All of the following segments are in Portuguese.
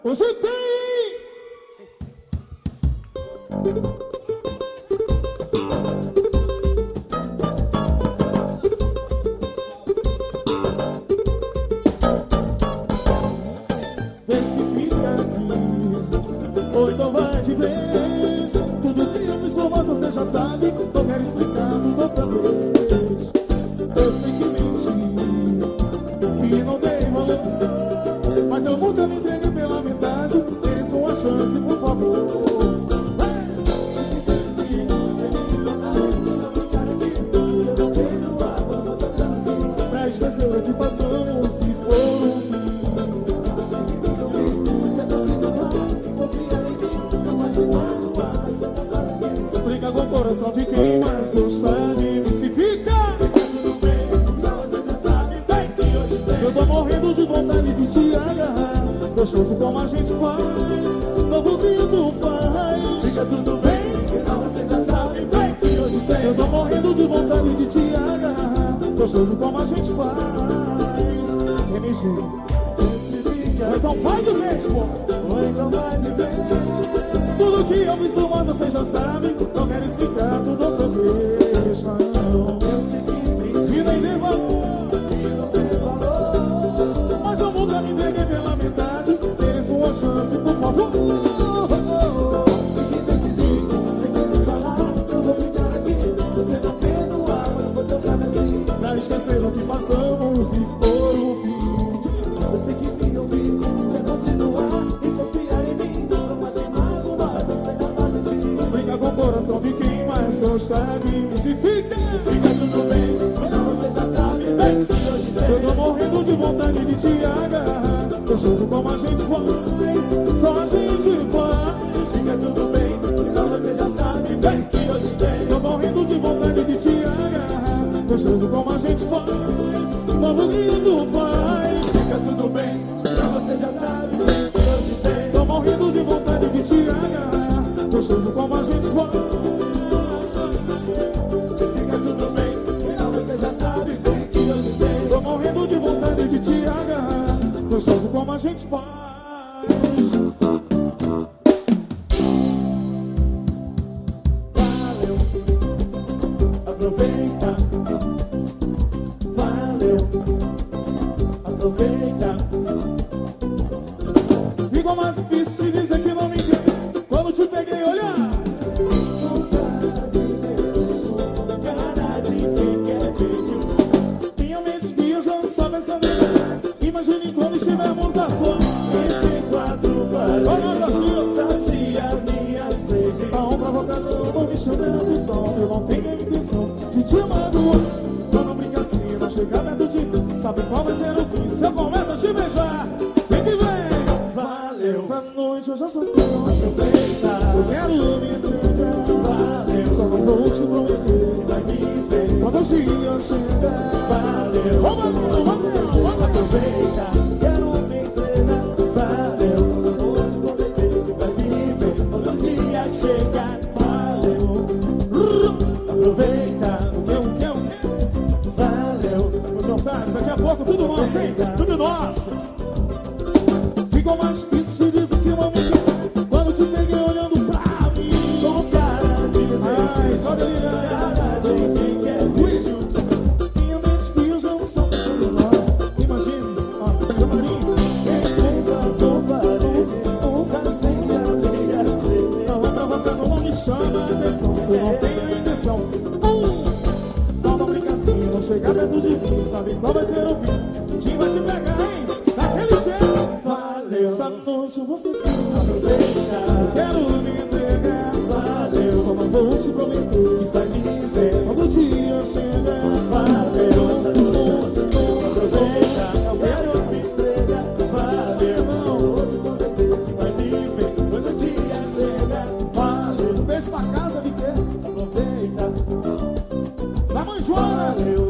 Hoje tem! Vê se fica aqui, ou então vai de vez. Tudo que eu fiz por mas você já sabe. Não quero explicar tudo outra vez. Eu sei que menti, que não dei valor, mas eu nunca me entreguei pela metade. Mereço uma chance, por favor. Pra esquecer o que passamos, se for um fim. Brinca com o coração de quem mais gosta de mim. Se fica tudo bem, você já sabe bem que hoje tem. Eu tô morrendo de vontade de te agarrar, gostoso como a gente faz, novo grito faz. Fica tudo bem, você já sabe bem que hoje tem. Eu tô morrendo de vontade de te agarrar, gostoso como a gente faz. MG, então vai de vez, pô. Ou então vai de vez. Tudo que eu fiz, mas você já sabe. Não quero explicar tudo outra vez. Não, eu sei que menti, nem dei valor, mas eu nunca me entreguei pela metade. Mereço uma chance, por favor. Se que decidir, você quer me falar, eu vou ficar aqui. Você não perdoar, eu vou tocar assim. Pra esquecer o que passamos e for o fim. Eu sei que me ouvir, se você continuar e confiar em mim, não mais te mago, mas eu sei da parte de mim. Brinca com o coração de quem mais gosta de mim. Se fica tudo bem, não você já sabe bem que hoje tem. Eu tô morrendo de vontade de te agarrar, gostoso como a gente faz, só a gente faz. Fica tudo bem, não você já sabe bem que hoje tem. Tô morrendo de vontade de te agarrar, gostoso como a gente faz, novo grito faz. Fica tudo bem, não você já sabe bem que hoje tem. Tô morrendo de vontade de te agarrar, gostoso como a gente faz. Se fica tudo bem, não você já sabe bem que hoje tem. Tô morrendo de vontade de te agarrar, gostoso como a gente faz. Valeu, aproveita. Valeu, aproveita. Ficou mais difícil te dizer que não me engano quando te peguei olhar. Cara de desejo, cara de quem quer beijo. Minha mente viajando só pensando em nós. Imagine quando estivermos a sós. Entre quatro paredes, sacia minha sede. A um provocador não me chama a atenção. Eu não tenho a intenção de te magoar. Então não brinca assim, não chega perto de mim. Sabe qual vai ser o fim se eu começo a te beijar? Vem que vem. Valeu, essa noite eu já sou seu. Aproveita, eu quero me entregar. Valeu, só não vou te prometer que vai me ver quando o dia chegar. Valeu, vamos. Aproveita, quero me entregar. Valeu, só não vou te prometer que vai me ver quando o dia chegar. Valeu, aproveita. O que? Valeu, o João Salles, daqui a pouco tudo nosso, hein? Tudo nosso. Ficou mais difícil te dizer que não me quer quando te peguei olhando pra mim. Com cara de desejo, só delirante, cara de quem quer beijo. Minha mente viajando só pensando em nós. Imagine, camarim. Entre quatro paredes, sacia minha sede. Não é provocando, não me chama a atenção. Eu não tenho a intenção. Não brinca assim, não chega perto de mim. Sabe qual vai ser o fim? Quem vai te pegar, hein? Daquele jeito. Essa noite eu vou ser seu. Aproveita, quero me entregar. Valeu, só não vou te prometer que vai me ver quando o dia chegar. Valeu, essa noite eu vou ser seu. Aproveita, eu quero me entregar. Valeu, não vou te prometer que vai me ver quando o dia chegar. Valeu, um beijo pra casa de quê? Aproveita, da mãe Joana.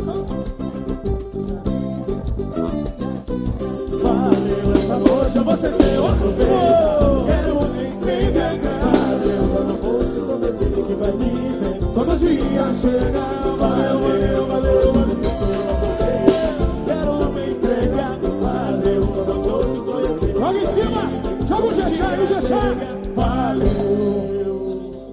Valeu, essa noite eu vou ser seu. Aproveita, quero me entregar. Valeu, só não vou te prometer que vai me ver quando o dia chegar. Jechá, e o Jechá.